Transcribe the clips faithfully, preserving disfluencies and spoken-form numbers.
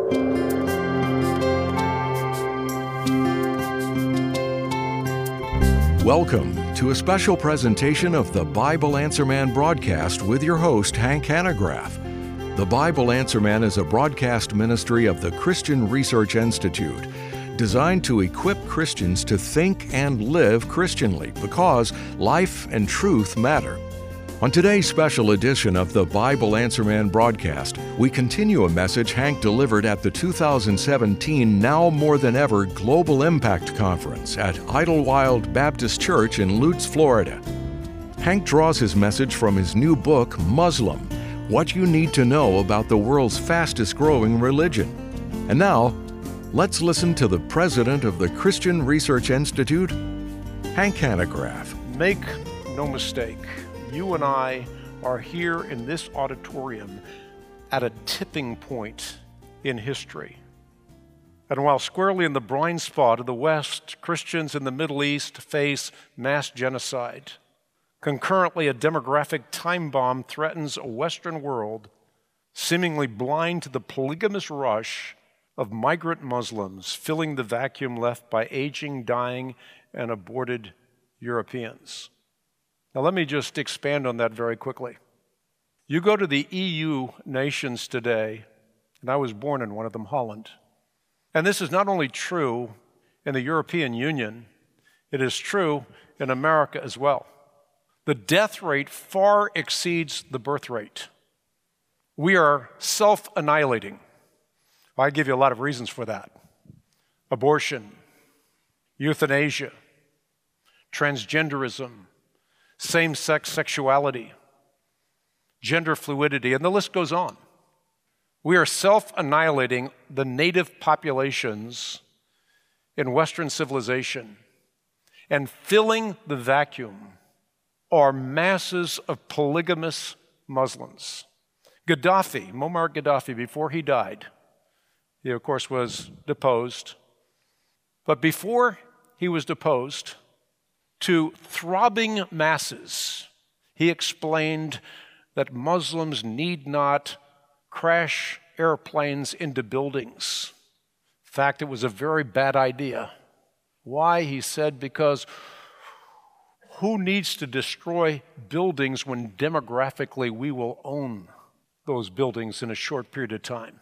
Welcome to a special presentation of the Bible Answer Man broadcast with your host, Hank Hanegraaff. The Bible Answer Man is a broadcast ministry of the Christian Research Institute, designed to equip Christians to think and live Christianly because life and truth matter. On today's special edition of the Bible Answer Man broadcast, we continue a message Hank delivered at the two thousand seventeen Now More Than Ever Global Impact Conference at Idlewild Baptist Church in Lutz, Florida. Hank draws his message from his new book, Muslim, What You Need to Know About the World's Fastest Growing Religion. And now, let's listen to the president of the Christian Research Institute, Hank Hanegraaff. Make no mistake. You and I are here in this auditorium at a tipping point in history. And while squarely in the blind spot of the West, Christians in the Middle East face mass genocide. Concurrently, a demographic time bomb threatens a Western world seemingly blind to the polygamous rush of migrant Muslims filling the vacuum left by aging, dying, and aborted Europeans. Now, let me just expand on that very quickly. You go to the E U nations today, and I was born in one of them, Holland. And this is not only true in the European Union, it is true in America as well. The death rate far exceeds the birth rate. We are self-annihilating. I give you a lot of reasons for that. Abortion, euthanasia, transgenderism, same-sex sexuality, gender fluidity, and the list goes on. We are self-annihilating the native populations in Western civilization, and filling the vacuum are masses of polygamous Muslims. Gaddafi, Muammar Gaddafi, before he died, he of course was deposed, but before he was deposed, to throbbing masses, he explained that Muslims need not crash airplanes into buildings. In fact, it was a very bad idea. Why? He said, because who needs to destroy buildings when demographically we will own those buildings in a short period of time?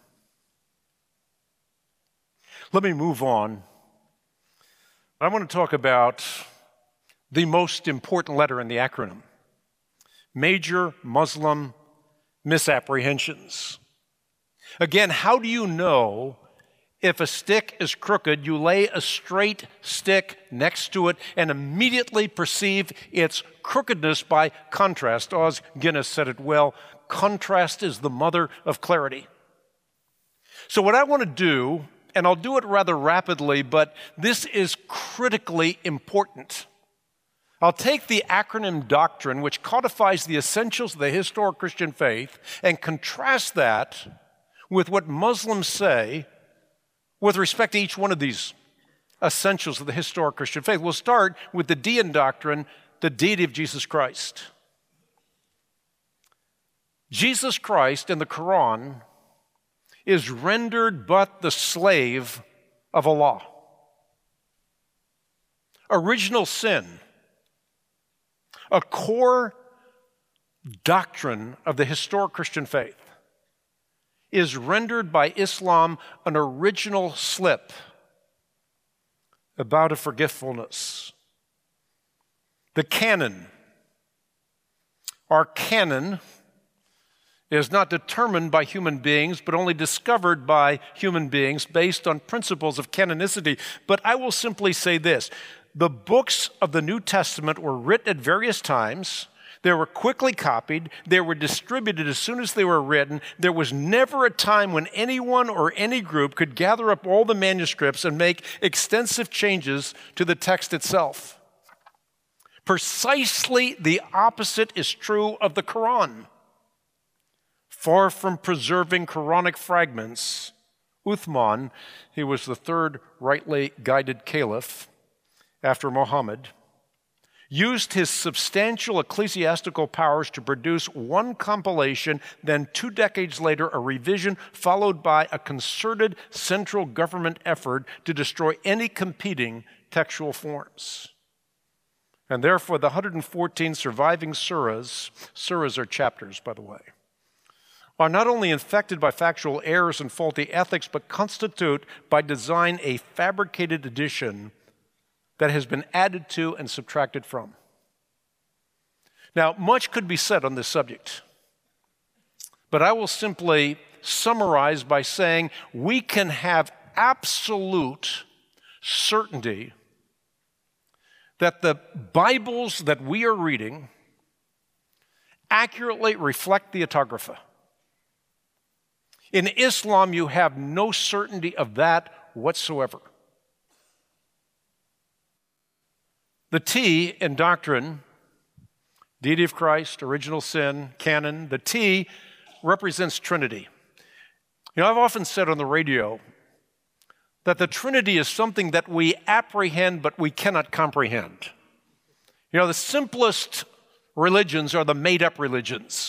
Let me move on. I want to talk about the most important letter in the acronym, major Muslim misapprehensions. Again, how do you know if a stick is crooked? You lay a straight stick next to it and immediately perceive its crookedness by contrast. Os Guinness said it well, contrast is the mother of clarity. So what I want to do, and I'll do it rather rapidly, but this is critically important. I'll take the acronym doctrine, which codifies the essentials of the historic Christian faith, and contrast that with what Muslims say with respect to each one of these essentials of the historic Christian faith. We'll start with the D N doctrine, the deity of Jesus Christ. Jesus Christ in the Quran is rendered but the slave of Allah. Original sin, a core doctrine of the historic Christian faith, is rendered by Islam an original slip about a forgetfulness. The canon, our canon, is not determined by human beings, but only discovered by human beings based on principles of canonicity. But I will simply say this. The books of the New Testament were written at various times. They were quickly copied. They were distributed as soon as they were written. There was never a time when anyone or any group could gather up all the manuscripts and make extensive changes to the text itself. Precisely the opposite is true of the Quran. Far from preserving Quranic fragments, Uthman, he was the third rightly guided caliph after Muhammad, used his substantial ecclesiastical powers to produce one compilation, then two decades later a revision, followed by a concerted central government effort to destroy any competing textual forms. And therefore the one hundred fourteen surviving surahs, surahs are chapters, by the way, are not only infected by factual errors and faulty ethics, but constitute by design a fabricated edition that has been added to and subtracted from. Now, much could be said on this subject, but I will simply summarize by saying we can have absolute certainty that the Bibles that we are reading accurately reflect the Apocrypha. In Islam, you have no certainty of that whatsoever. The T in doctrine, deity of Christ, original sin, canon, the T represents Trinity. You know, I've often said on the radio that the Trinity is something that we apprehend but we cannot comprehend. You know, the simplest religions are the made-up religions.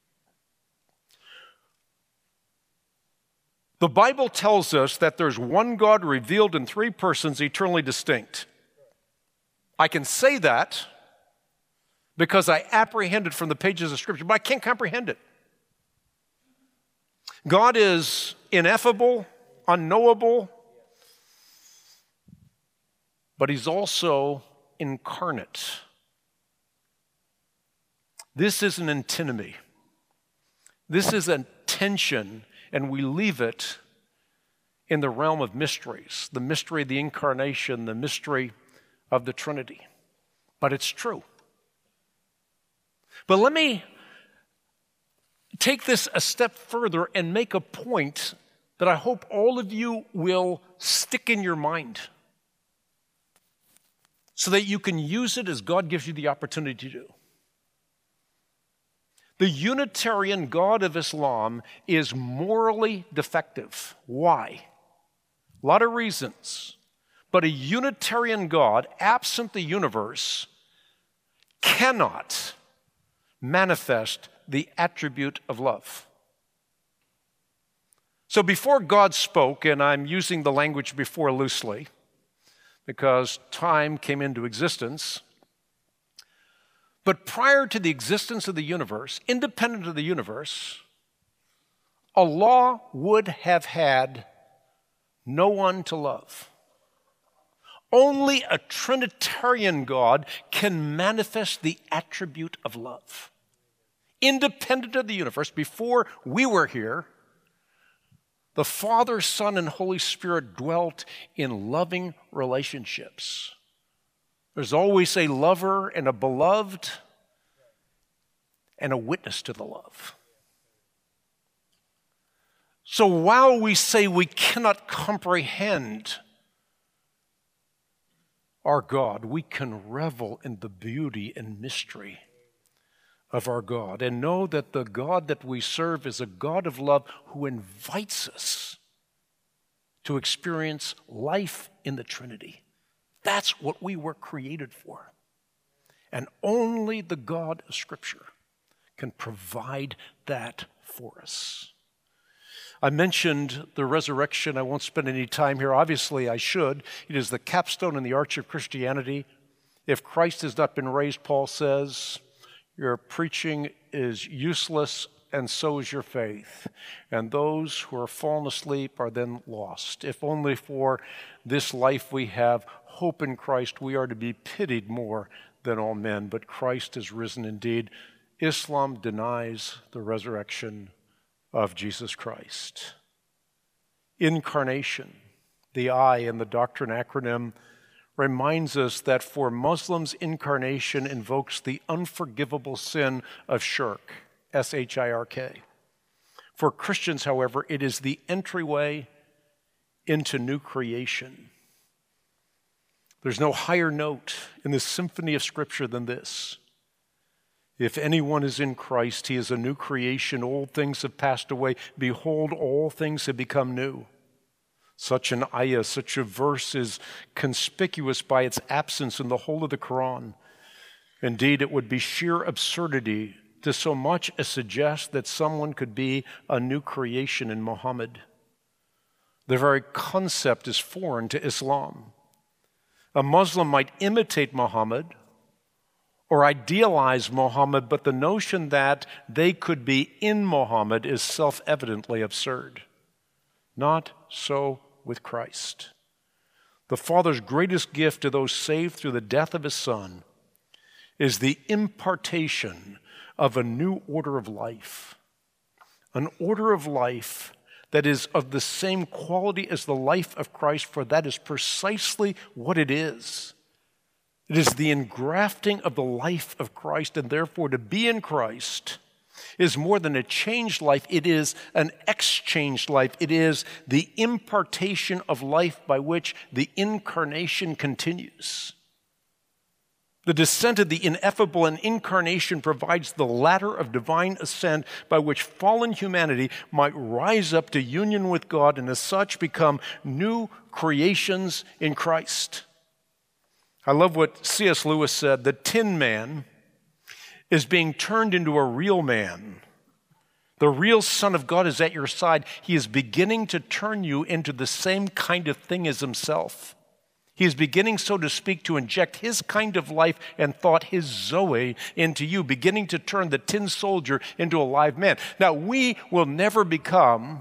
The Bible tells us that there's one God revealed in three persons, eternally distinct. I can say that because I apprehend it from the pages of Scripture, but I can't comprehend it. God is ineffable, unknowable, but He's also incarnate. This is an antinomy. This is a tension, and we leave it in the realm of mysteries, the mystery of the incarnation, the mystery of the Trinity. But it's true. But let me take this a step further and make a point that I hope all of you will stick in your mind so that you can use it as God gives you the opportunity to do. The Unitarian God of Islam is morally defective. Why? A lot of reasons. But a Unitarian God, absent the universe, cannot manifest the attribute of love. So before God spoke, and I'm using the language before loosely, because time came into existence, but prior to the existence of the universe, independent of the universe, Allah would have had no one to love. Only a Trinitarian God can manifest the attribute of love. Independent of the universe, before we were here, the Father, Son, and Holy Spirit dwelt in loving relationships. There's always a lover and a beloved and a witness to the love. So while we say we cannot comprehend our God, we can revel in the beauty and mystery of our God and know that the God that we serve is a God of love who invites us to experience life in the Trinity. That's what we were created for. And only the God of Scripture can provide that for us. I mentioned the resurrection. I won't spend any time here. Obviously, I should. It is the capstone and the arch of Christianity. If Christ has not been raised, Paul says, your preaching is useless, and so is your faith. And those who are fallen asleep are then lost. If only for this life we have hope in Christ, we are to be pitied more than all men. But Christ is risen indeed. Islam denies the resurrection of Jesus Christ. Incarnation, the I in the doctrine acronym, reminds us that for Muslims, incarnation invokes the unforgivable sin of shirk, S H I R K. For Christians, however, it is the entryway into new creation. There's no higher note in the symphony of Scripture than this. If anyone is in Christ, he is a new creation. Old things have passed away. Behold, all things have become new. Such an ayah, such a verse is conspicuous by its absence in the whole of the Quran. Indeed, it would be sheer absurdity to so much as suggest that someone could be a new creation in Muhammad. The very concept is foreign to Islam. A Muslim might imitate Muhammad or idealize Muhammad, but the notion that they could be in Muhammad is self-evidently absurd. Not so with Christ. The Father's greatest gift to those saved through the death of His Son is the impartation of a new order of life, an order of life that is of the same quality as the life of Christ, for that is precisely what it is. It is the engrafting of the life of Christ, and therefore to be in Christ is more than a changed life. It is an exchanged life. It is the impartation of life by which the incarnation continues. The descent of the ineffable and incarnation provides the ladder of divine ascent by which fallen humanity might rise up to union with God and as such become new creations in Christ. I love what C S Lewis said: the Tin Man is being turned into a real man. The real Son of God is at your side. He is beginning to turn you into the same kind of thing as Himself. He is beginning, so to speak, to inject His kind of life and thought, His Zoe, into you, beginning to turn the tin soldier into a live man. Now, we will never become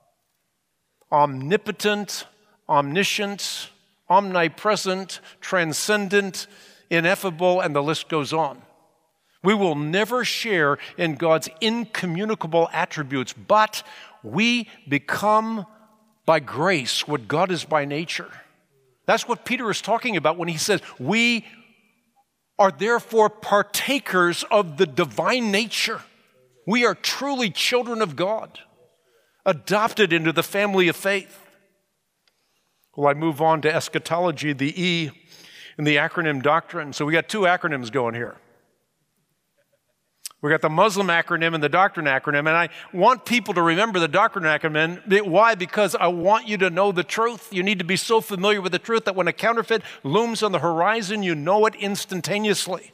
omnipotent, omniscient, omnipresent, transcendent, ineffable, and the list goes on. We will never share in God's incommunicable attributes, but we become by grace what God is by nature. That's what Peter is talking about when he says, we are therefore partakers of the divine nature. We are truly children of God, adopted into the family of faith. Well, I move on to eschatology, the E in the acronym doctrine. So we got two acronyms going here. We got the Muslim acronym and the doctrine acronym, and I want people to remember the doctrine acronym. Why? Because I want you to know the truth. You need to be so familiar with the truth that when a counterfeit looms on the horizon, you know it instantaneously.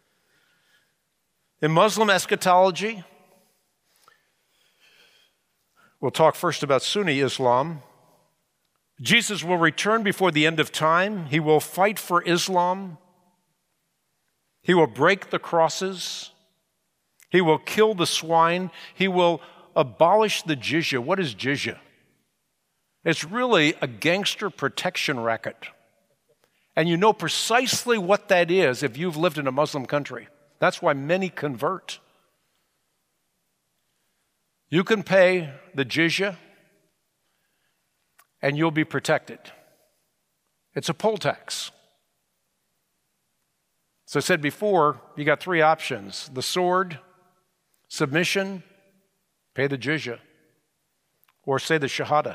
In Muslim eschatology, we'll talk first about Sunni Islam. Jesus will return before the end of time. He will fight for Islam. He will break the crosses. He will kill the swine. He will abolish the jizya. What is jizya? It's really a gangster protection racket. And you know precisely what that is if you've lived in a Muslim country. That's why many convert. You can pay the jizya and you'll be protected. It's a poll tax. As I said before, you got three options: the sword, submission, pay the jizya, or say the shahada.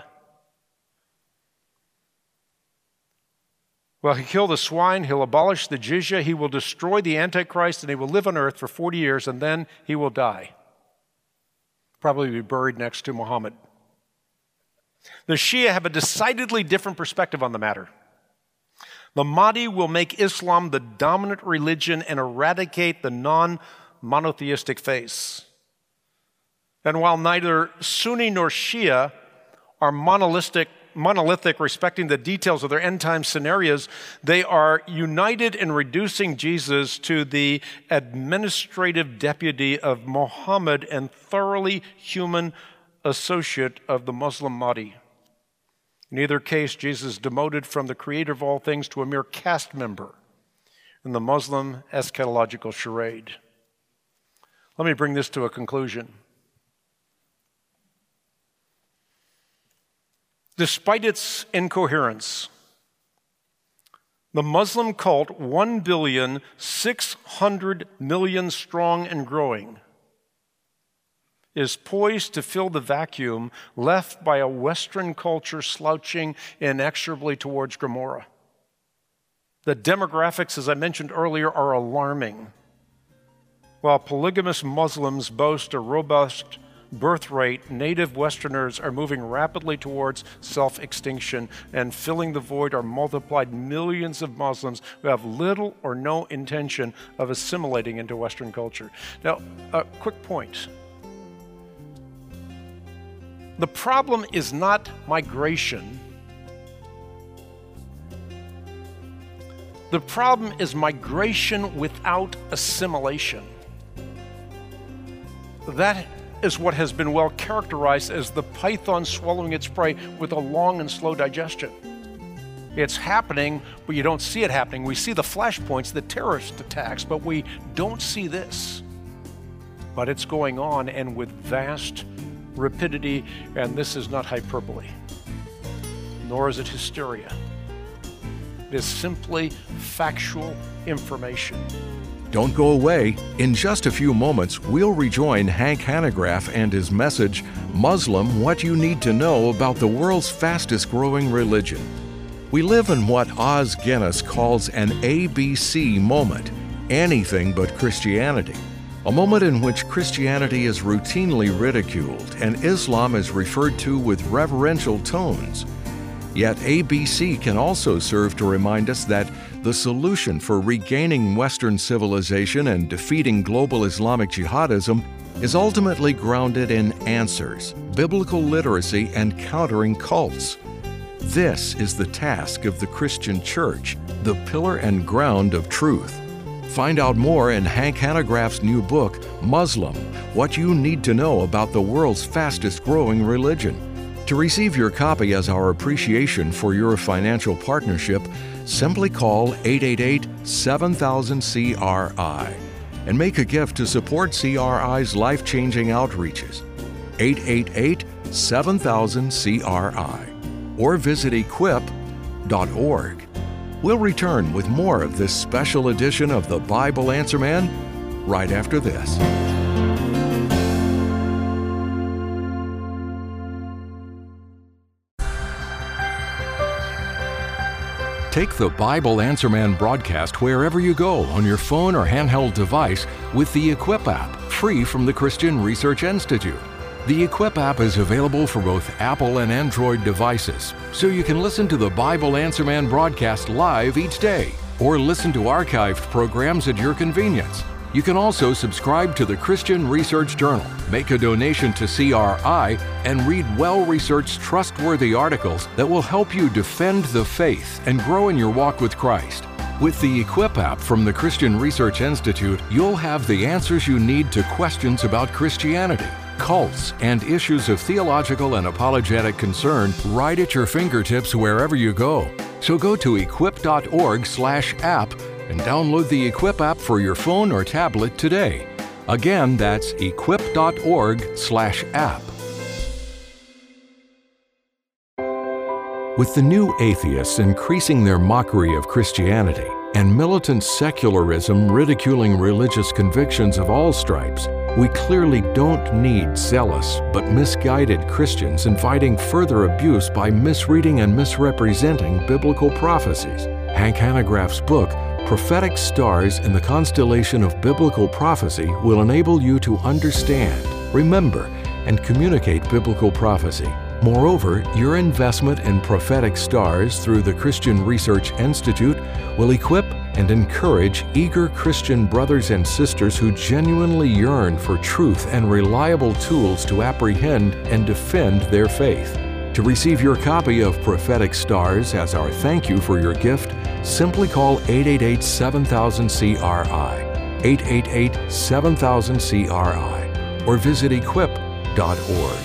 Well, he'll kill the swine, he'll abolish the jizya, he will destroy the Antichrist, and he will live on earth for forty years, and then he will die. Probably be buried next to Muhammad. The Shia have a decidedly different perspective on the matter. The Mahdi will make Islam the dominant religion and eradicate the non-monotheistic faith. And while neither Sunni nor Shia are monolithic, monolithic respecting the details of their end-time scenarios, they are united in reducing Jesus to the administrative deputy of Muhammad and thoroughly human associate of the Muslim Mahdi. In either case, Jesus is demoted from the creator of all things to a mere caste member in the Muslim eschatological charade. Let me bring this to a conclusion. Despite its incoherence, the Muslim cult, one billion six hundred million strong and growing, is poised to fill the vacuum left by a Western culture slouching inexorably towards Gomorrah. The demographics, as I mentioned earlier, are alarming. While polygamous Muslims boast a robust birth rate, native Westerners are moving rapidly towards self-extinction, and filling the void are multiplied millions of Muslims who have little or no intention of assimilating into Western culture. Now, a quick point. The problem is not migration. The problem is migration without assimilation. That is what has been well characterized as the python swallowing its prey with a long and slow digestion. It's happening, but you don't see it happening. We see the flashpoints, the terrorist attacks, but we don't see this. But it's going on, and with vast rapidity, and this is not hyperbole, nor is it hysteria. It is simply factual information. Don't go away. In just a few moments, we'll rejoin Hank Hanegraaff and his message, Muslim, What You Need to Know About the World's Fastest Growing Religion. We live in what Os Guinness calls an A B C moment, anything but Christianity. A moment in which Christianity is routinely ridiculed and Islam is referred to with reverential tones. Yet A B C can also serve to remind us that the solution for regaining Western civilization and defeating global Islamic jihadism is ultimately grounded in answers, biblical literacy, and countering cults. This is the task of the Christian Church, the pillar and ground of truth. Find out more in Hank Hanegraaff's new book, Muslim, What You Need to Know About the World's Fastest Growing Religion. To receive your copy as our appreciation for your financial partnership, simply call eight eight eight, seven thousand, C R I and make a gift to support C R I's life-changing outreaches. eight eight eight, seven thousand, C R I or visit equip dot org. We'll return with more of this special edition of the Bible Answer Man right after this. Take the Bible Answer Man broadcast wherever you go on your phone or handheld device with the Equip app, free from the Christian Research Institute. The Equip app is available for both Apple and Android devices, so you can listen to the Bible Answer Man broadcast live each day, or listen to archived programs at your convenience. You can also subscribe to the Christian Research Journal, make a donation to C R I, and read well-researched, trustworthy articles that will help you defend the faith and grow in your walk with Christ. With the Equip app from the Christian Research Institute, you'll have the answers you need to questions about Christianity, cults, and issues of theological and apologetic concern right at your fingertips wherever you go. So go to equip dot org slash app and download the Equip app for your phone or tablet today. Again, that's equip dot org slash app. With the new atheists increasing their mockery of Christianity and militant secularism ridiculing religious convictions of all stripes, we clearly don't need zealous but misguided Christians inviting further abuse by misreading and misrepresenting biblical prophecies. Hank Hanegraaff's book, Prophetic Stars in the Constellation of Biblical Prophecy, will enable you to understand, remember, and communicate biblical prophecy. Moreover, your investment in prophetic stars through the Christian Research Institute will equip and encourage eager Christian brothers and sisters who genuinely yearn for truth and reliable tools to apprehend and defend their faith. To receive your copy of Prophetic Stars as our thank you for your gift, simply call eight eight eight, seven thousand, C R I, eight eight eight, seven thousand, C R I, or visit equip dot org.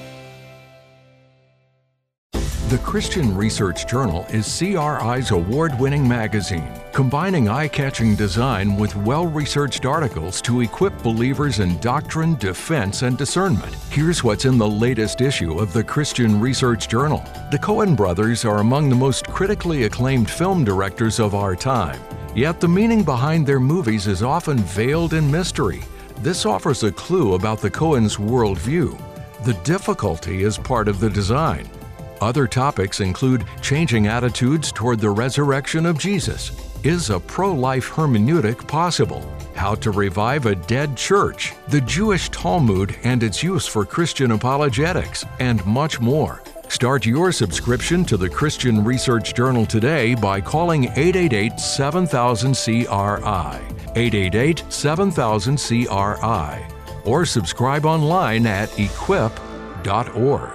The Christian Research Journal is C R I's award-winning magazine, combining eye-catching design with well-researched articles to equip believers in doctrine, defense, and discernment. Here's what's in the latest issue of the Christian Research Journal. The Coen brothers are among the most critically acclaimed film directors of our time, yet the meaning behind their movies is often veiled in mystery. This offers a clue about the Coens' worldview. The difficulty is part of the design. Other topics include changing attitudes toward the resurrection of Jesus. Is a pro-life hermeneutic possible? How to revive a dead church, the Jewish Talmud and its use for Christian apologetics, and much more. Start your subscription to the Christian Research Journal today by calling eight eight eight, seven thousand, C R I, eight eight eight, seven thousand, C R I, or subscribe online at equip dot org.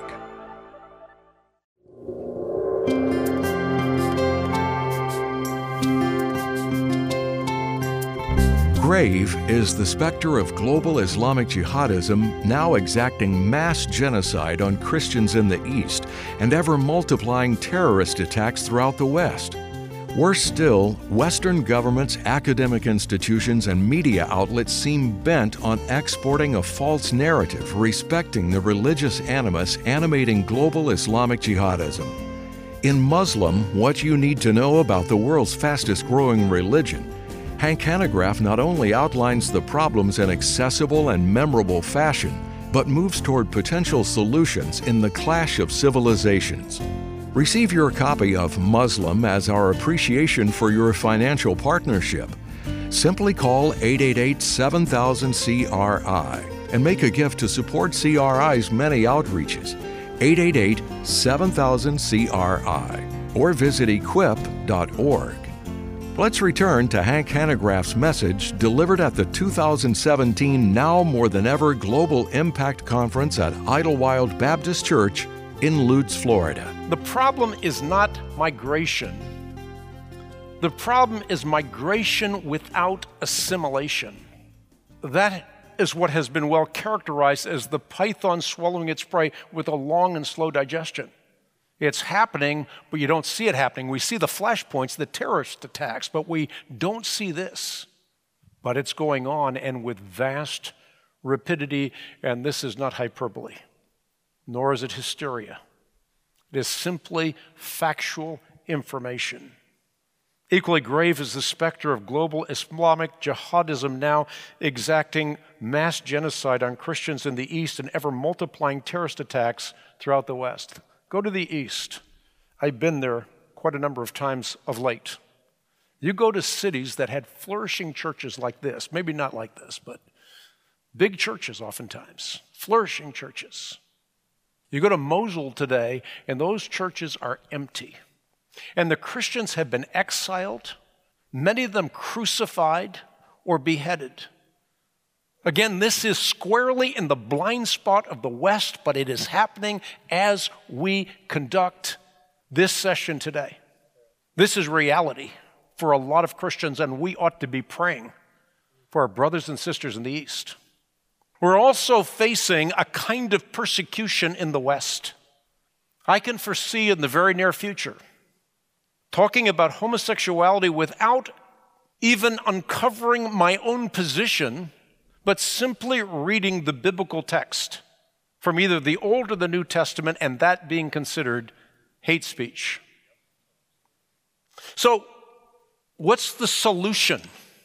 Grave is the specter of global Islamic jihadism now exacting mass genocide on Christians in the East and ever-multiplying terrorist attacks throughout the West. Worse still, Western governments, academic institutions, and media outlets seem bent on exporting a false narrative respecting the religious animus animating global Islamic jihadism. In Muslim, What You Need to Know About the World's Fastest-Growing Religion, Hank Hanegraaff not only outlines the problems in accessible and memorable fashion, but moves toward potential solutions in the clash of civilizations. Receive your copy of Muslim as our appreciation for your financial partnership. Simply call eight eight eight, seven thousand, C R I and make a gift to support C R I's many outreaches. eight eight eight, seven thousand, C R I or visit equip dot org. Let's return to Hank Hanegraaff's message delivered at the two thousand seventeen Now More Than Ever Global Impact Conference at Idlewild Baptist Church in Lutz, Florida. The problem is not migration. The problem is migration without assimilation. That is what has been well characterized as the python swallowing its prey with a long and slow digestion. It's happening, but you don't see it happening. We see the flashpoints, the terrorist attacks, but we don't see this. But it's going on, and with vast rapidity, and this is not hyperbole, nor is it hysteria. It is simply factual information. Equally grave is the specter of global Islamic jihadism now exacting mass genocide on Christians in the East and ever-multiplying terrorist attacks throughout the West. Go to the East. I've been there quite a number of times of late. You go to cities that had flourishing churches like this, maybe not like this, but big churches oftentimes, flourishing churches. You go to Mosul today, and those churches are empty. And the Christians have been exiled, many of them crucified or beheaded. Again, this is squarely in the blind spot of the West, but it is happening as we conduct this session today. This is reality for a lot of Christians, and we ought to be praying for our brothers and sisters in the East. We're also facing a kind of persecution in the West. I can foresee in the very near future talking about homosexuality without even uncovering my own position, but simply reading the biblical text from either the Old or the New Testament, and that being considered hate speech. So, what's the solution?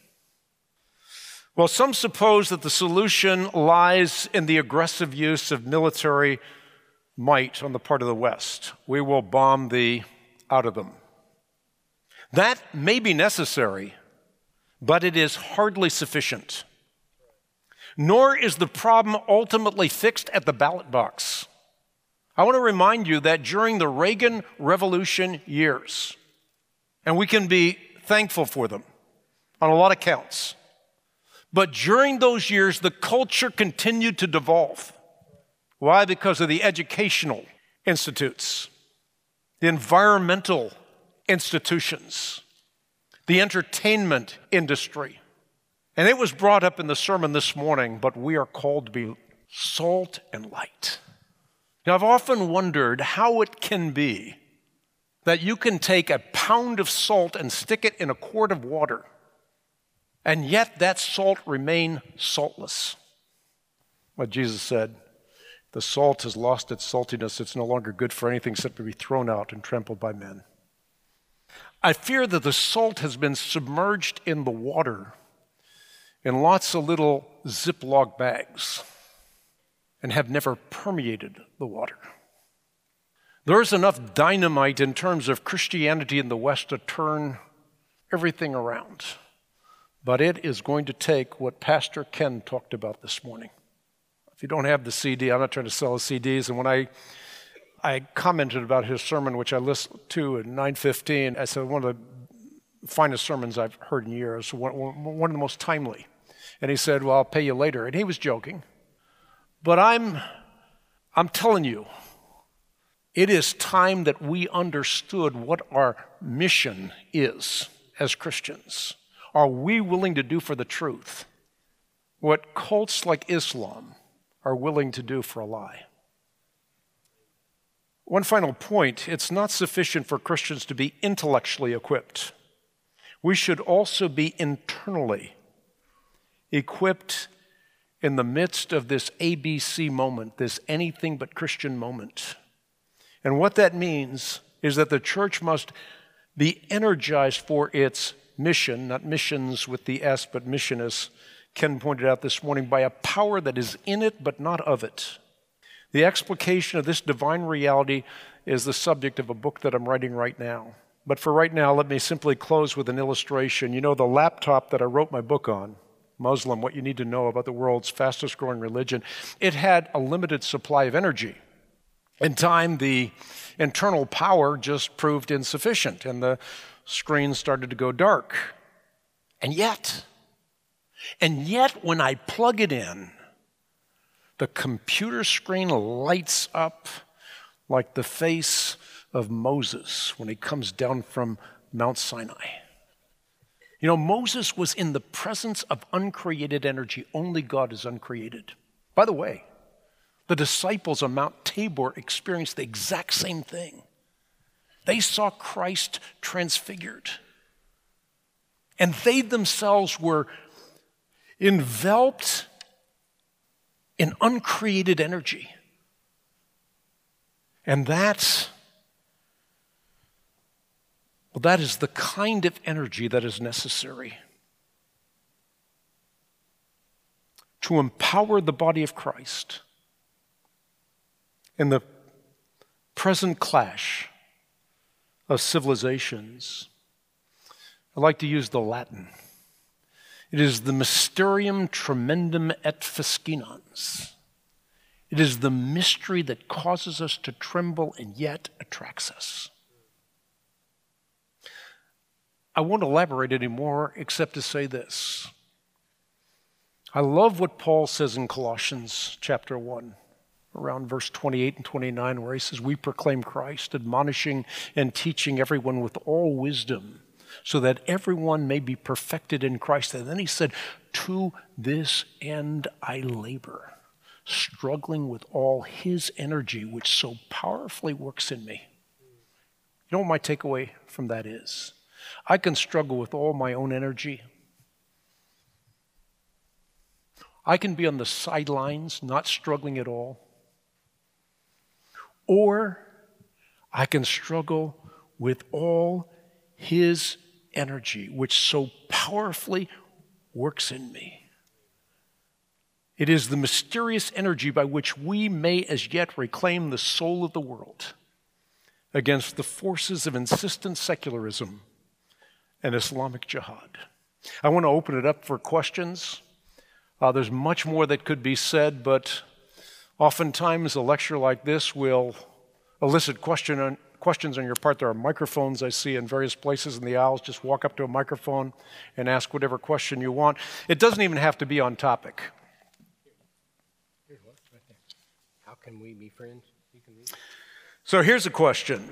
Well, some suppose that the solution lies in the aggressive use of military might on the part of the West. We will bomb thee out of them. That may be necessary, but it is hardly sufficient. Nor is the problem ultimately fixed at the ballot box. I want to remind you that during the Reagan Revolution years, and we can be thankful for them on a lot of counts, but during those years, the culture continued to devolve. Why? Because of the educational institutes, the environmental institutions, the entertainment industry. And it was brought up in the sermon this morning, but we are called to be salt and light. Now, I've often wondered how it can be that you can take a pound of salt and stick it in a quart of water, and yet that salt remain saltless. What Jesus said, the salt has lost its saltiness. It's no longer good for anything except to be thrown out and trampled by men. I fear that the salt has been submerged in the water in lots of little Ziploc bags and have never permeated the water. There's enough dynamite in terms of Christianity in the West to turn everything around. But it is going to take what Pastor Ken talked about this morning. If you don't have the C D, I'm not trying to sell the C Ds. And when I I commented about his sermon, which I listened to at nine fifteen, I said one of the finest sermons I've heard in years, one, one of the most timely. And he said, well, I'll pay you later. And he was joking. But I'm, I'm telling you, it is time that we understood what our mission is as Christians. Are we willing to do for the truth what cults like Islam are willing to do for a lie? One final point, it's not sufficient for Christians to be intellectually equipped. We should also be internally equipped in the midst of this A B C moment, this anything but Christian moment. And what that means is that the church must be energized for its mission, not missions with the S, but mission, as Ken pointed out this morning, by a power that is in it but not of it. The explication of this divine reality is the subject of a book that I'm writing right now. But for right now, let me simply close with an illustration. You know, the laptop that I wrote my book on, Muslim, What You Need to Know About the World's Fastest Growing Religion, it had a limited supply of energy. In time, the internal power just proved insufficient, and the screen started to go dark. And yet, and yet when I plug it in, the computer screen lights up like the face of Moses when he comes down from Mount Sinai. You know, Moses was in the presence of uncreated energy. Only God is uncreated. By the way, the disciples on Mount Tabor experienced the exact same thing. They saw Christ transfigured. And they themselves were enveloped in uncreated energy. And that's, well, that is the kind of energy that is necessary to empower the body of Christ in the present clash of civilizations. I like to use the Latin. It is the mysterium tremendum et fascinans. It is the mystery that causes us to tremble and yet attracts us. I won't elaborate anymore except to say this. I love what Paul says in Colossians chapter one, around verse twenty-eight and twenty-nine, where he says, we proclaim Christ, admonishing and teaching everyone with all wisdom, so that everyone may be perfected in Christ. And then he said, to this end I labor, struggling with all his energy, which so powerfully works in me. You know what my takeaway from that is? I can struggle with all my own energy. I can be on the sidelines, not struggling at all. Or I can struggle with all his energy, which so powerfully works in me. It is the mysterious energy by which we may as yet reclaim the soul of the world against the forces of insistent secularism and Islamic jihad. I want to open it up for questions. Uh, there's much more that could be said, but oftentimes a lecture like this will elicit question on, questions on your part. There are microphones I see in various places in the aisles. Just walk up to a microphone and ask whatever question you want. It doesn't even have to be on topic. How can we be friends? You can read. So here's a question.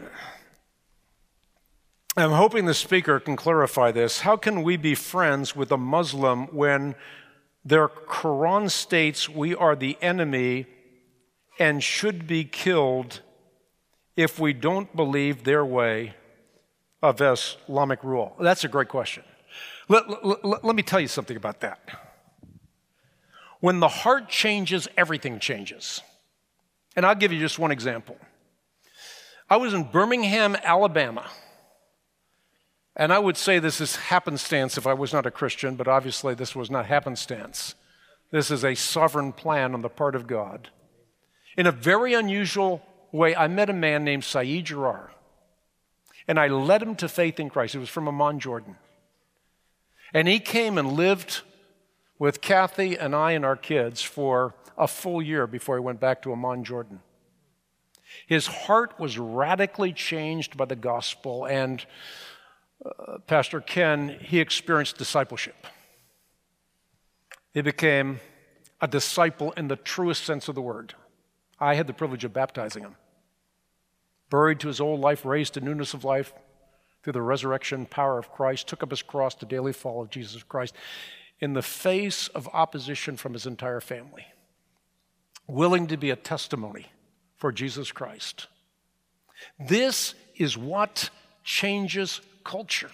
I'm hoping the speaker can clarify this. How can we be friends with a Muslim when their Quran states we are the enemy and should be killed if we don't believe their way of Islamic rule? That's a great question. Let, let, let me tell you something about that. When the heart changes, everything changes. And I'll give you just one example. I was in Birmingham, Alabama. And I would say this is happenstance if I was not a Christian, but obviously this was not happenstance. This is a sovereign plan on the part of God. In a very unusual way, I met a man named Saeed Jarrar, and I led him to faith in Christ. He was from Amman, Jordan. And he came and lived with Kathy and I and our kids for a full year before he went back to Amman, Jordan. His heart was radically changed by the gospel, and uh, Pastor Ken, he experienced discipleship. He became a disciple in the truest sense of the word. I had the privilege of baptizing him. Buried to his old life, raised to newness of life through the resurrection power of Christ, took up his cross to daily follow Jesus Christ in the face of opposition from his entire family, willing to be a testimony for Jesus Christ. This is what changes culture.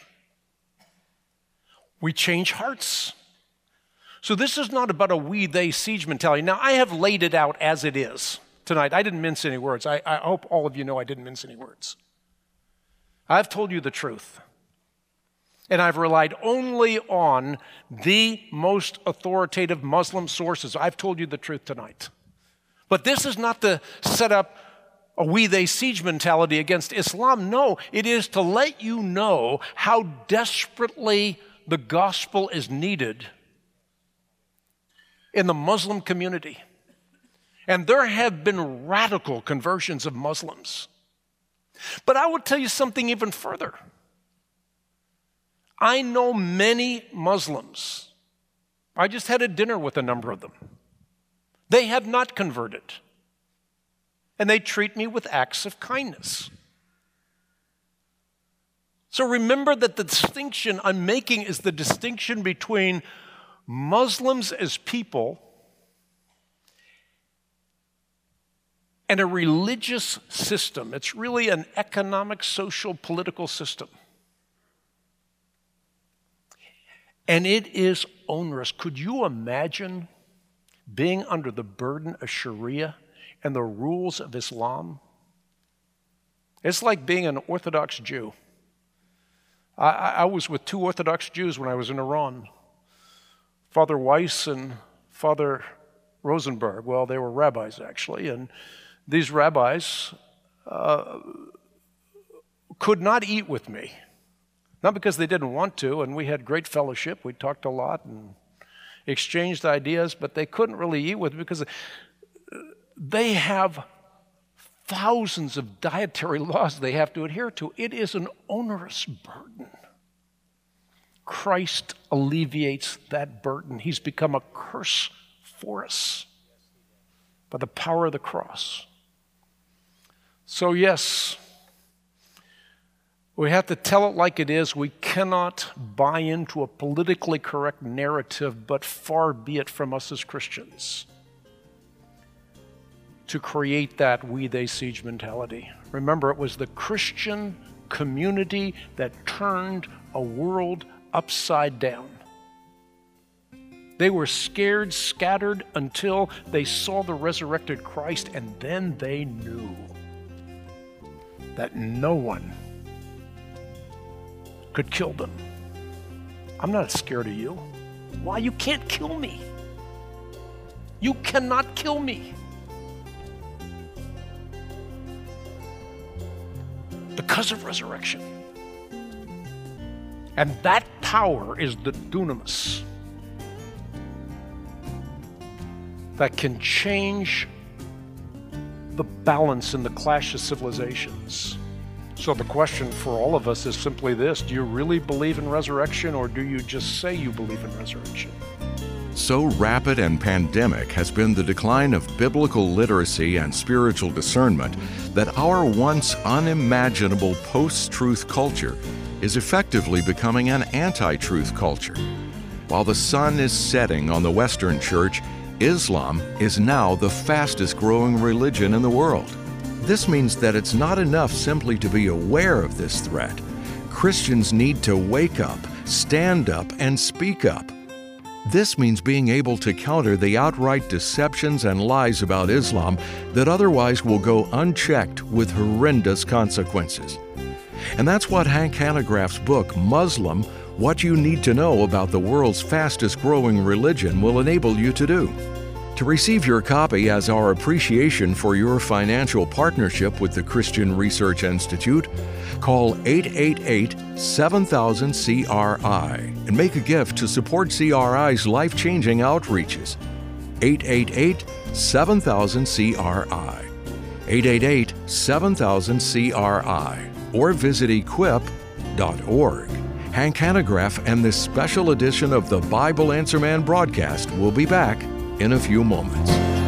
We change hearts. So this is not about a we, they, siege mentality. Now, I have laid it out as it is tonight. I didn't mince any words. I, I hope all of you know I didn't mince any words. I've told you the truth. And I've relied only on the most authoritative Muslim sources. I've told you the truth tonight. But this is not to set up a we, they, siege mentality against Islam. No, it is to let you know how desperately the gospel is needed in the Muslim community. And there have been radical conversions of Muslims. But I will tell you something even further. I know many Muslims. I just had a dinner with a number of them. They have not converted. And they treat me with acts of kindness. So remember that the distinction I'm making is the distinction between Muslims as people and a religious system. It's really an economic, social, political system. And it is onerous. Could you imagine being under the burden of Sharia and the rules of Islam? It's like being an Orthodox Jew. I, I was with two Orthodox Jews when I was in Iran. Father Weiss and Father Rosenberg. Well, they were rabbis, actually. And these rabbis uh, could not eat with me. Not because they didn't want to, and we had great fellowship. We talked a lot and exchanged ideas, but they couldn't really eat with me because they have thousands of dietary laws they have to adhere to. It is an onerous burden. Christ alleviates that burden. He's become a curse for us by the power of the cross. So yes, we have to tell it like it is. We cannot buy into a politically correct narrative, but far be it from us as Christians to create that we, they, siege mentality. Remember, it was the Christian community that turned a world upside down. They were scared, scattered until they saw the resurrected Christ, and then they knew that no one could kill them. I'm not scared of you. Why? You can't kill me. You cannot kill me. Because of resurrection. And that power is the dunamis that can change the balance in the clash of civilizations. So the question for all of us is simply this: do you really believe in resurrection, or do you just say you believe in resurrection? So rapid and pandemic has been the decline of biblical literacy and spiritual discernment that our once unimaginable post-truth culture is effectively becoming an anti-truth culture. While the sun is setting on the Western Church, Islam is now the fastest growing religion in the world. This means that it's not enough simply to be aware of this threat. Christians need to wake up, stand up, and speak up. This means being able to counter the outright deceptions and lies about Islam that otherwise will go unchecked with horrendous consequences. And that's what Hank Hanegraaff's book, Muslim: What You Need to Know About the World's Fastest Growing Religion, will enable you to do. To receive your copy as our appreciation for your financial partnership with the Christian Research Institute, call eight eight eight, seven thousand, C R I and make a gift to support C R I's life-changing outreaches. eight eight eight, seven thousand, C R I. eight eight eight, seven thousand, C R I. Or visit equip dot org. Hank Hanegraaff and this special edition of the Bible Answer Man broadcast will be back in a few moments.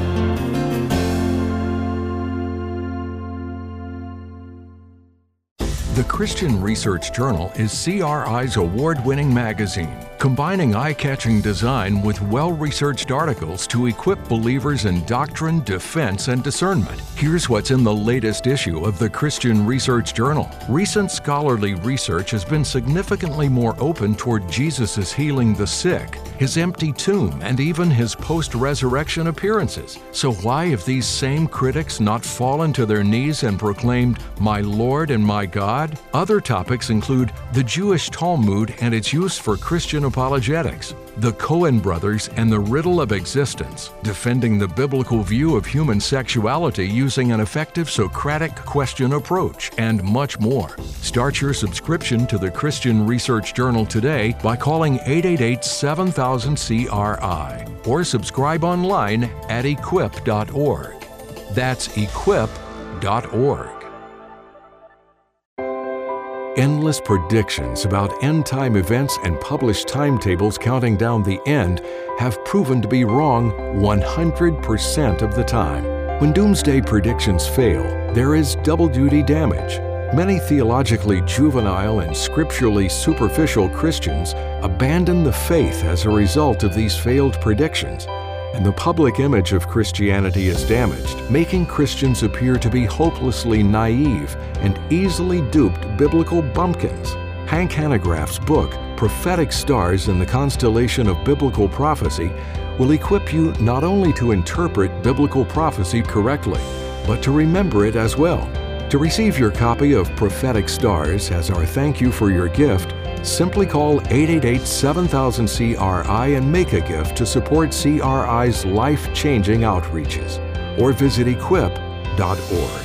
The Christian Research Journal is C R I's award-winning magazine, combining eye-catching design with well-researched articles to equip believers in doctrine, defense, and discernment. Here's what's in the latest issue of the Christian Research Journal. Recent scholarly research has been significantly more open toward Jesus' healing the sick, his empty tomb, and even his post-resurrection appearances. So why have these same critics not fallen to their knees and proclaimed, "My Lord and my God"? Other topics include the Jewish Talmud and its use for Christian apologetics, the Cohen brothers and the riddle of existence, defending the biblical view of human sexuality using an effective Socratic question approach, and much more. Start your subscription to the Christian Research Journal today by calling eight eight eight, seven thousand, C R I or subscribe online at equip dot org. That's equip dot org. Endless predictions about end-time events and published timetables counting down the end have proven to be wrong one hundred percent of the time. When doomsday predictions fail, there is double-duty damage. Many theologically juvenile and scripturally superficial Christians abandon the faith as a result of these failed predictions, and the public image of Christianity is damaged, making Christians appear to be hopelessly naive and easily duped biblical bumpkins. Hank Hanegraaff's book, Prophetic Stars in the Constellation of Biblical Prophecy, will equip you not only to interpret biblical prophecy correctly, but to remember it as well. To receive your copy of Prophetic Stars as our thank you for your gift, simply call eight eight eight, seven thousand, C R I and make a gift to support C R I's life-changing outreaches, or visit equip dot org.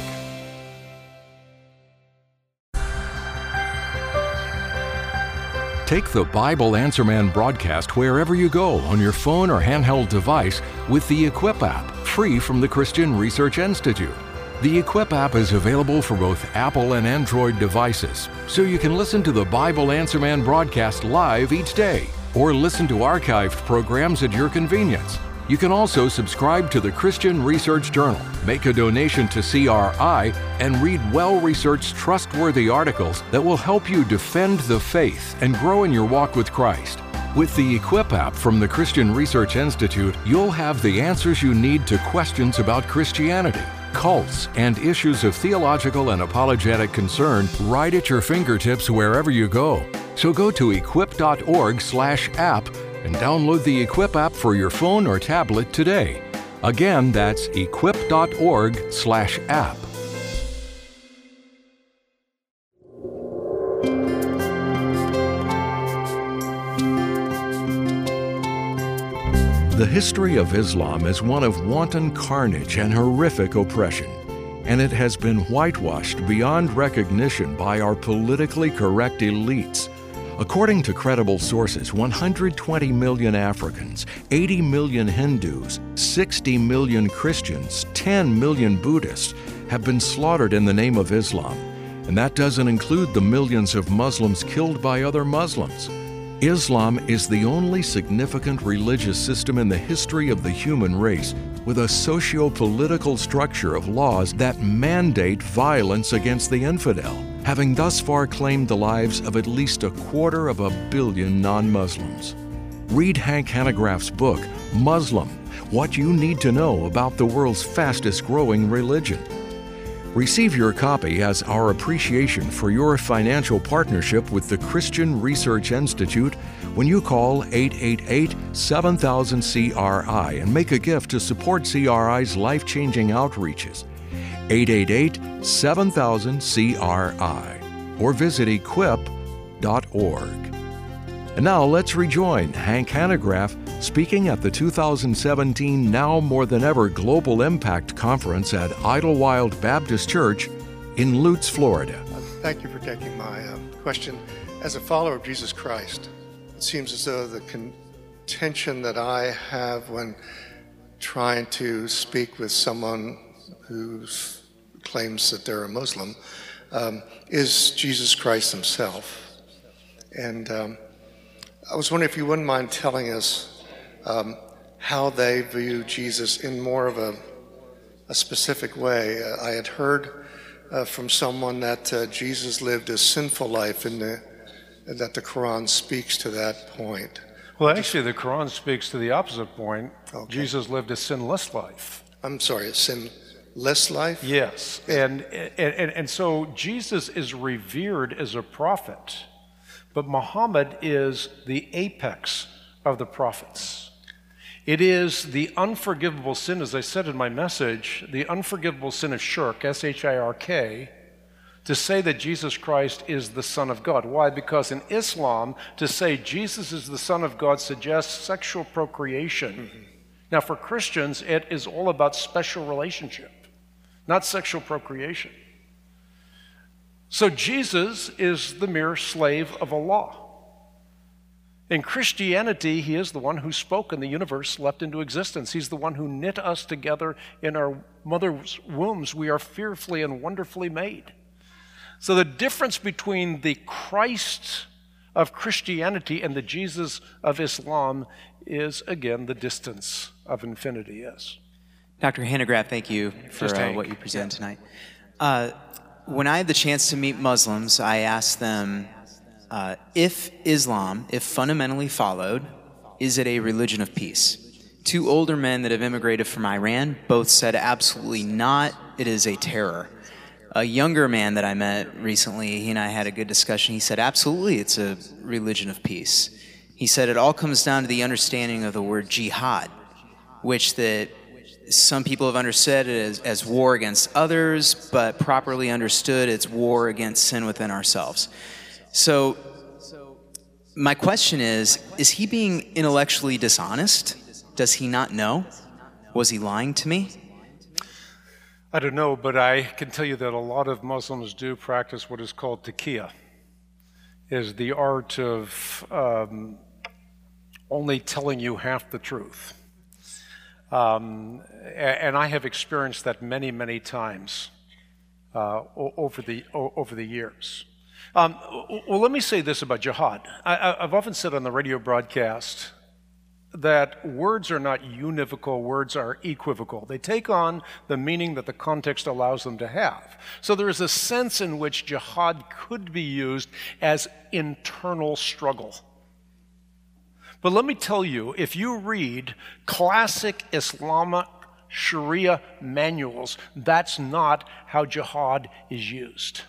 Take the Bible Answer Man broadcast wherever you go on your phone or handheld device with the Equip app, free from the Christian Research Institute. The Equip app is available for both Apple and Android devices, so you can listen to the Bible Answer Man broadcast live each day, or listen to archived programs at your convenience. You can also subscribe to the Christian Research Journal, make a donation to C R I, and read well-researched, trustworthy articles that will help you defend the faith and grow in your walk with Christ. With the Equip app from the Christian Research Institute, you'll have the answers you need to questions about Christianity, cults, and issues of theological and apologetic concern right at your fingertips wherever you go. So go to equip dot org slash app and download the Equip app for your phone or tablet today. Again, that's equip dot org slash app. The history of Islam is one of wanton carnage and horrific oppression, and it has been whitewashed beyond recognition by our politically correct elites. According to credible sources, one hundred twenty million Africans, eighty million Hindus, sixty million Christians, ten million Buddhists have been slaughtered in the name of Islam, and that doesn't include the millions of Muslims killed by other Muslims. Islam is the only significant religious system in the history of the human race with a socio-political structure of laws that mandate violence against the infidel, having thus far claimed the lives of at least a quarter of a billion non-Muslims. Read Hank Hanegraaff's book, Muslim: What You Need to Know About the World's Fastest-Growing Religion. Receive your copy as our appreciation for your financial partnership with the Christian Research Institute when you call eight eight eight, seven thousand, C R I and make a gift to support C R I's life-changing outreaches. eight eight eight, seven thousand, C R I or visit equip dot org. And now let's rejoin Hank Hanegraaff speaking at the two thousand seventeen Now More Than Ever Global Impact Conference at Idlewild Baptist Church in Lutz, Florida. Uh, thank you for taking my uh, question. As a follower of Jesus Christ, it seems as though the contention that I have when trying to speak with someone who claims that they're a Muslim um, is Jesus Christ himself. And um, I was wondering if you wouldn't mind telling us um, how they view Jesus in more of a, a specific way. Uh, I had heard uh, from someone that uh, Jesus lived a sinful life, in the, that the Quran speaks to that point. Well, actually, the Quran speaks to the opposite point. Okay. Jesus lived a sinless life. I'm sorry, a sinless life? Yes, and, and, and so Jesus is revered as a prophet, but Muhammad is the apex of the prophets. It is the unforgivable sin, as I said in my message, the unforgivable sin of shirk, S H I R K, to say that Jesus Christ is the Son of God. Why? Because in Islam, to say Jesus is the Son of God suggests sexual procreation. Mm-hmm. Now, for Christians, it is all about special relationship, not sexual procreation. So Jesus is the mere slave of Allah. In Christianity, he is the one who spoke and the universe leapt into existence. He's the one who knit us together in our mother's wombs. We are fearfully and wonderfully made. So the difference between the Christ of Christianity and the Jesus of Islam is, again, the distance of infinity, yes. Doctor Hanegraaff, thank you for uh, what you present tonight. Uh, when I had the chance to meet Muslims, I asked them, uh, if Islam, if fundamentally followed, is it a religion of peace? Two older men that have immigrated from Iran both said absolutely not, it is a terror. A younger man that I met recently, he and I had a good discussion. He said, absolutely, it's a religion of peace. He said it all comes down to the understanding of the word jihad, which that some people have understood it as, as war against others, but properly understood, it's war against sin within ourselves. So my question is, is he being intellectually dishonest? Does he not know? Was he lying to me? I don't know, but I can tell you that a lot of Muslims do practice what is called taqiyya, is the art of um, only telling you half the truth. Um, and I have experienced that many, many times uh, over the over the years. Um, well, let me say this about jihad. I, I've often said on the radio broadcast that words are not univocal, words are equivocal. They take on the meaning that the context allows them to have. So there is a sense in which jihad could be used as internal struggle. But let me tell you, if you read classic Islamic Sharia manuals, that's not how jihad is used.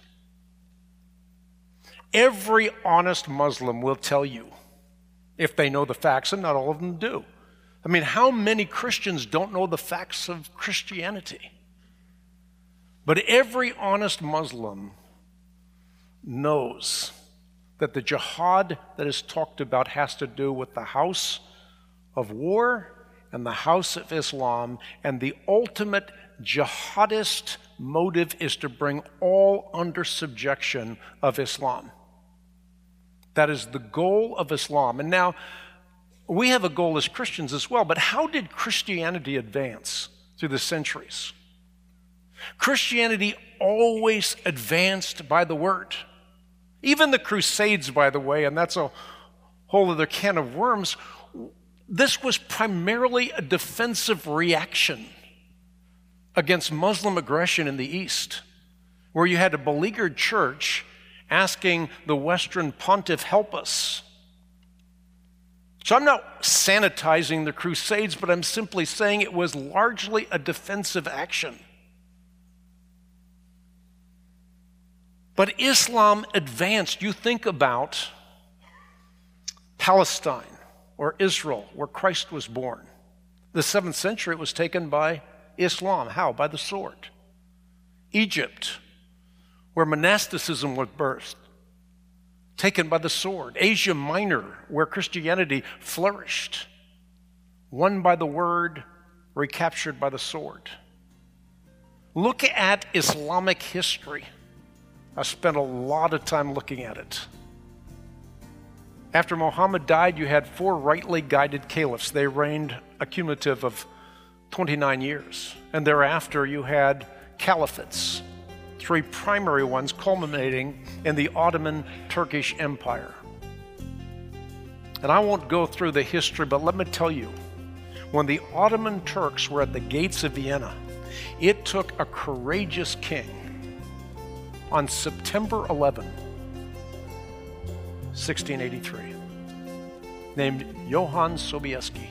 Every honest Muslim will tell you, if they know the facts, and not all of them do. I mean, how many Christians don't know the facts of Christianity? But every honest Muslim knows that the jihad that is talked about has to do with the house of war and the house of Islam, and the ultimate jihadist motive is to bring all under subjection of Islam. That is the goal of Islam. And now, we have a goal as Christians as well, but how did Christianity advance through the centuries? Christianity always advanced by the word. Even the Crusades, by the way, and that's a whole other can of worms, this was primarily a defensive reaction against Muslim aggression in the East, where you had a beleaguered church asking the Western pontiff, help us. So I'm not sanitizing the Crusades, but I'm simply saying it was largely a defensive action. But Islam advanced. You think about Palestine or Israel, where Christ was born. The seventh century, it was taken by Islam. How? By the sword. Egypt, where monasticism was birthed, taken by the sword. Asia Minor, where Christianity flourished, won by the word, recaptured by the sword. Look at Islamic history. I spent a lot of time looking at it. After Muhammad died, you had four rightly guided caliphs. They reigned a cumulative of twenty-nine years. And thereafter, you had caliphates, three primary ones culminating in the Ottoman Turkish Empire. And I won't go through the history, but let me tell you, when the Ottoman Turks were at the gates of Vienna, it took a courageous king on September eleventh, sixteen eighty-three, named Johann Sobieski,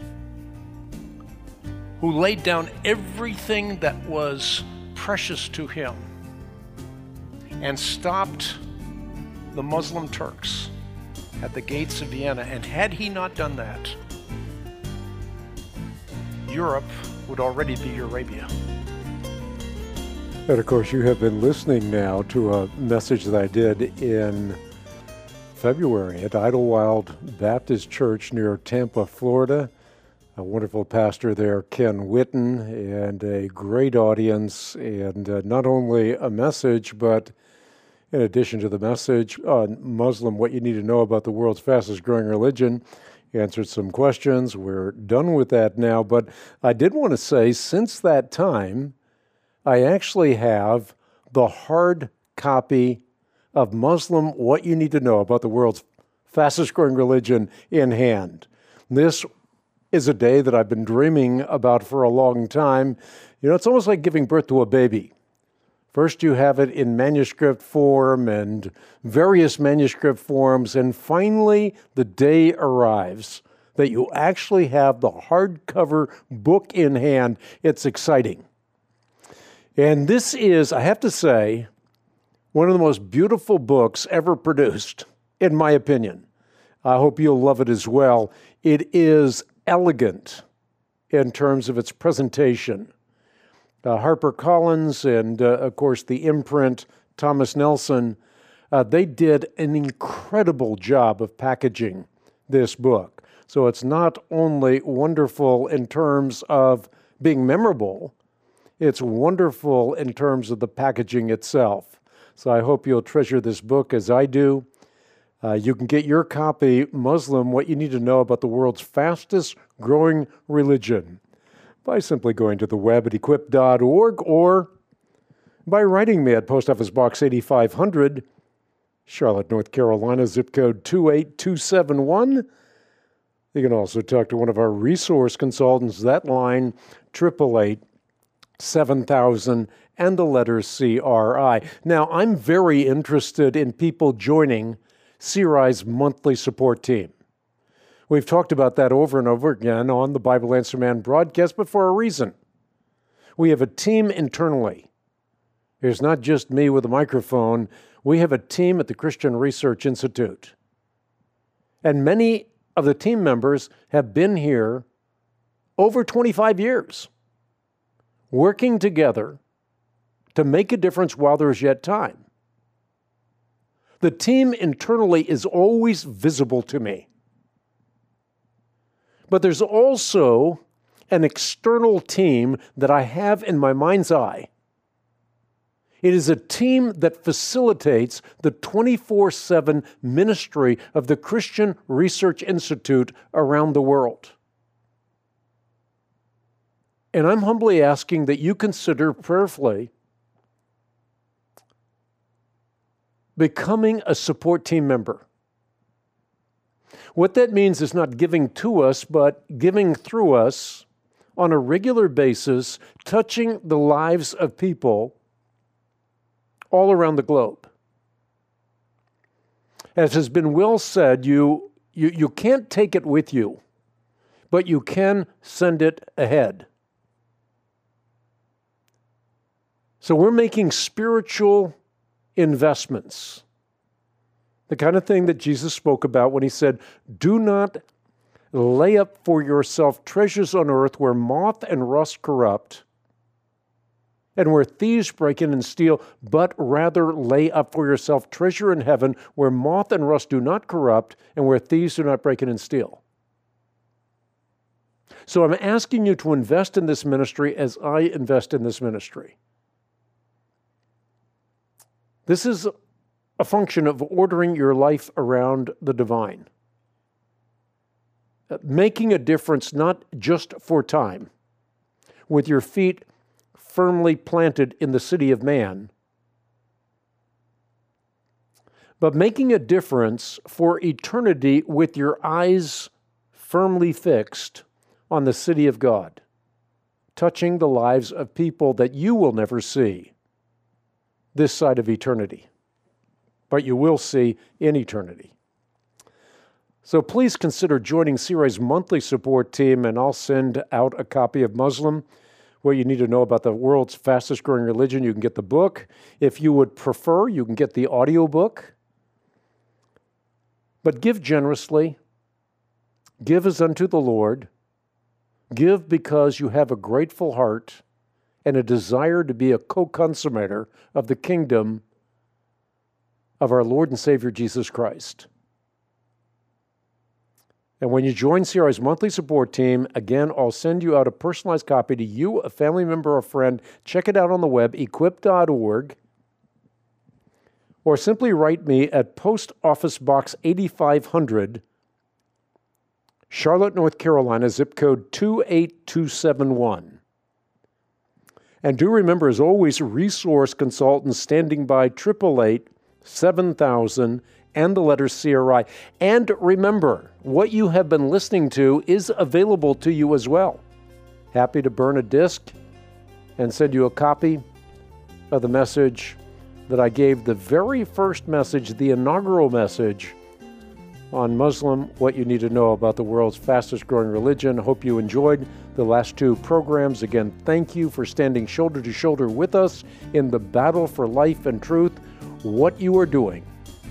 who laid down everything that was precious to him and stopped the Muslim Turks at the gates of Vienna. And had he not done that, Europe would already be Arabia. And of course, you have been listening now to a message that I did in February at Idlewild Baptist Church near Tampa, Florida. A wonderful pastor there, Ken Whitten, and a great audience, and uh, not only a message, but in addition to the message on Muslim, what you need to know about the world's fastest growing religion, answered some questions. We're done with that now, but I did want to say, since that time, I actually have the hard copy of Muslim, What You Need to Know About the World's Fastest Growing Religion in hand. This is a day that I've been dreaming about for a long time. You know, it's almost like giving birth to a baby. First you have it in manuscript form and various manuscript forms, and finally the day arrives that you actually have the hardcover book in hand. It's exciting. And this is, I have to say, one of the most beautiful books ever produced, in my opinion. I hope you'll love it as well. It is elegant in terms of its presentation. Uh, HarperCollins and, uh, of course, the imprint, Thomas Nelson, uh, they did an incredible job of packaging this book. So it's not only wonderful in terms of being memorable, it's wonderful in terms of the packaging itself. So I hope you'll treasure this book as I do. Uh, you can get your copy, Muslim, What You Need to Know About the World's Fastest Growing Religion, by simply going to the web at equip dot org or by writing me at Post Office Box eighty-five hundred, Charlotte, North Carolina, zip code two eight two seven one. You can also talk to one of our resource consultants. That line, eight eight eight, seven thousand, and the letter C R I. Now, I'm very interested in people joining C R I's monthly support team. We've talked about that over and over again on the Bible Answer Man broadcast, but for a reason. We have a team internally. There's not just me with a microphone. We have a team at the Christian Research Institute. And many of the team members have been here over twenty-five years, working together to make a difference while there's yet time. The team internally is always visible to me. But there's also an external team that I have in my mind's eye. It is a team that facilitates the twenty-four seven ministry of the Christian Research Institute around the world. And I'm humbly asking that you consider prayerfully becoming a support team member. What that means is not giving to us, but giving through us on a regular basis, touching the lives of people all around the globe. As has been well said, you, you, you can't take it with you, but you can send it ahead. So we're making spiritual investments. The kind of thing that Jesus spoke about when he said, do not lay up for yourself treasures on earth where moth and rust corrupt and where thieves break in and steal, but rather lay up for yourself treasure in heaven where moth and rust do not corrupt and where thieves do not break in and steal. So I'm asking you to invest in this ministry as I invest in this ministry. This is a function of ordering your life around the divine. Making a difference not just for time, with your feet firmly planted in the city of man, but making a difference for eternity with your eyes firmly fixed on the city of God, touching the lives of people that you will never see this side of eternity, but you will see in eternity. So please consider joining C R I's monthly support team, and I'll send out a copy of Muslim, what you need to know about the world's fastest growing religion. You can get the book. If you would prefer, you can get the audio book. But give generously. Give as unto the Lord. Give because you have a grateful heart and a desire to be a co-consummator of the kingdom of our Lord and Savior Jesus Christ. And when you join C R I's monthly support team, again, I'll send you out a personalized copy to you, a family member, or a friend. Check it out on the web, equip dot org. Or simply write me at Post Office Box eighty-five hundred, Charlotte, North Carolina, zip code two eight two seven one. And do remember, as always, resource consultants standing by, eight eight eight, seven thousand, and the letter C R I. And remember, what you have been listening to is available to you as well. Happy to burn a disc and send you a copy of the message that I gave, the very first message, the inaugural message on Muslim, what you need to know about the world's fastest growing religion. Hope you enjoyed the last two programs. Again, thank you for standing shoulder to shoulder with us in the battle for life and truth. What you are doing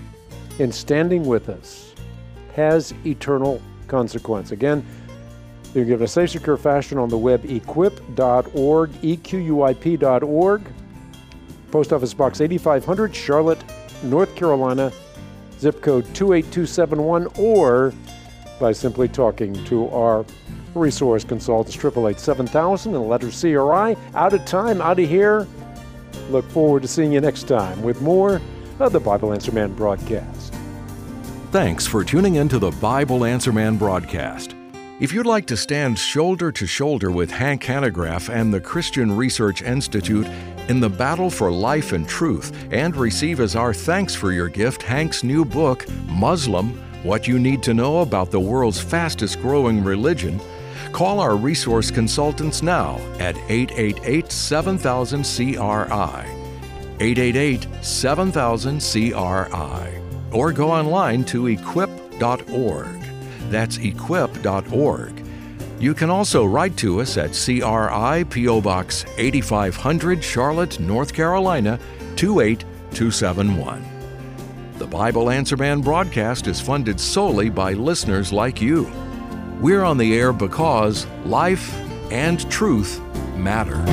in standing with us has eternal consequence. Again, you can get a safe, secure fashion on the web, equip dot org, E Q U I P dot org. Post Office Box eighty-five hundred, Charlotte, North Carolina, zip code two eight two seven one, or by simply talking to our resource consultants, eight eight eight, seven thousand, and the letter C R I. Out of time, out of here. Look forward to seeing you next time with more of the Bible Answer Man broadcast. Thanks for tuning into the Bible Answer Man broadcast. If you'd like to stand shoulder to shoulder with Hank Hanegraaff and the Christian Research Institute in the battle for life and truth, and receive as our thanks for your gift Hank's new book, Muslim, What You Need to Know About the World's Fastest Growing Religion, call our resource consultants now at eight eight eight, seven thousand, C R I, eight eight eight, seven thousand, C R I, or go online to equip dot org. That's equip dot org. You can also write to us at C R I, P O Box eighty-five hundred, Charlotte, North Carolina, two eight two seven one. The Bible Answer Man broadcast is funded solely by listeners like you. We're on the air because life and truth matter.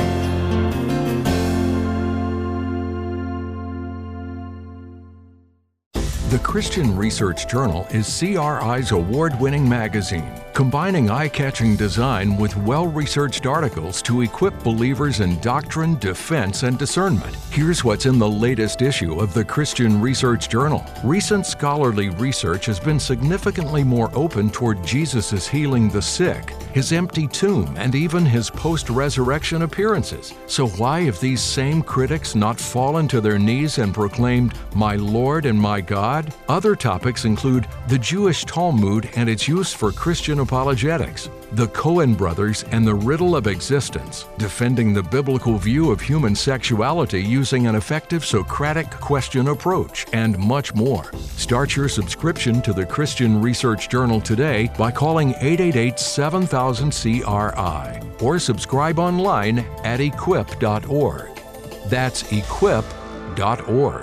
The Christian Research Journal is C R I's award-winning magazine, combining eye-catching design with well-researched articles to equip believers in doctrine, defense, and discernment. Here's what's in the latest issue of the Christian Research Journal. Recent scholarly research has been significantly more open toward Jesus' healing the sick, his empty tomb, and even his post-resurrection appearances. So why have these same critics not fallen to their knees and proclaimed, "My Lord and my God"? Other topics include the Jewish Talmud and its use for Christian apologetics, the Cohen brothers and the riddle of existence, defending the biblical view of human sexuality using an effective Socratic question approach, and much more. Start your subscription to the Christian Research Journal today by calling eight eight eight, seven thousand, C R I or subscribe online at equip dot org. That's equip dot org.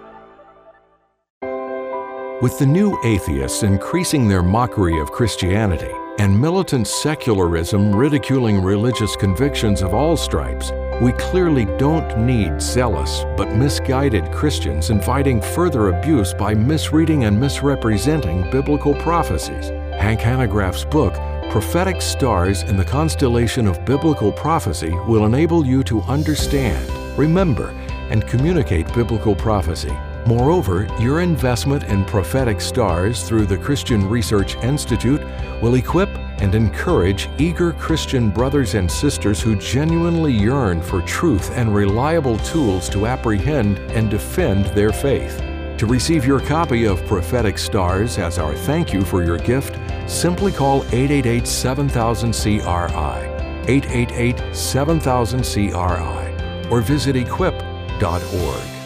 With the new atheists increasing their mockery of Christianity and militant secularism ridiculing religious convictions of all stripes, we clearly don't need zealous but misguided Christians inviting further abuse by misreading and misrepresenting biblical prophecies. Hank Hanegraaff's book, Prophetic stars in the constellation of biblical prophecy will enable you to understand, remember, and communicate biblical prophecy. Moreover, your investment in prophetic stars through the Christian Research Institute will equip and encourage eager Christian brothers and sisters who genuinely yearn for truth and reliable tools to apprehend and defend their faith. To receive your copy of Prophetic Stars as our thank you for your gift, simply call eight eight eight, seven thousand, C R I, eight eight eight, seven thousand, C R I, or visit equip dot org.